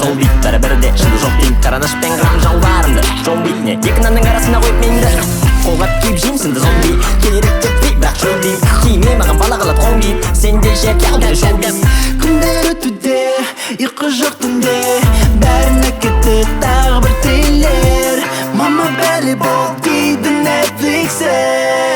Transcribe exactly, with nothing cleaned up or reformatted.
сол бит бәрі-бірде шыны жоқ деймін карандашпен қырам жауларымды жол бетіне екі нанның арасына қойып менді қолғап киіп жеймсіңді зомби келерек жетпей бірақ шөлдеймін киме маған бала қалады қоң киіп сендей шерке алды шоу деймін күндер өтуде ұйқы жоқ түнде бәріне кетті тағы бір триллер мама бәле бол дейді Netflix